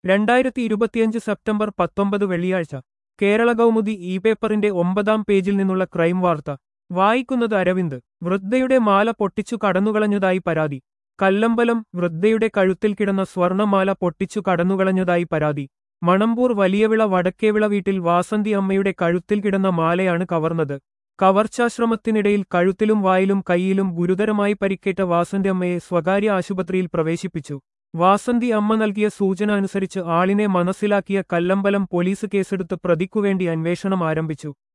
2025 September 19 വെള്ളിയാഴ്ച Kerala Kaumudi E പേപ്പറിന്റെ 9-ാം പേജിൽ നിന്നുള്ള ക്രൈം വാർത്ത വായിക്കുന്നത് അരവിന്ദ്. വൃദ്ധയുടെ മാല പൊട്ടിച്ചു കടന്നുകളഞ്ഞതായി പരാതി. കല്ലമ്പലം. വൃദ്ധയുടെ കഴുത്തിൽ കിടന്ന സ്വർണമാല പൊട്ടിച്ചു കടന്നുകളഞ്ഞതായി പരാതി. മണമ്പൂർ വലിയവിള വടക്കേവിള വീട്ടിൽ വാസന്തി അമ്മയുടെ കഴുത്തിൽ കിടന്ന മാലയാണ് കവർന്നത്. കവർച്ചാശ്രമത്തിനിടയിൽ കഴുത്തിലും വായിലും കൈയിലും ഗുരുതരമായി പരിക്കേറ്റ വാസന്തി അമ്മയെ സ്വകാര്യ ആശുപത്രിയിൽ പ്രവേശിപ്പിച്ചു. വാസന്തി അമ്മ നൽകിയ സൂചന അനുസരിച്ച് ആളിനെ മനസ്സിലാക്കിയ കല്ലമ്പലം പോലീസ് കേസെടുത്ത് പ്രതിക്കുവേണ്ടി അന്വേഷണം ആരംഭിച്ചു.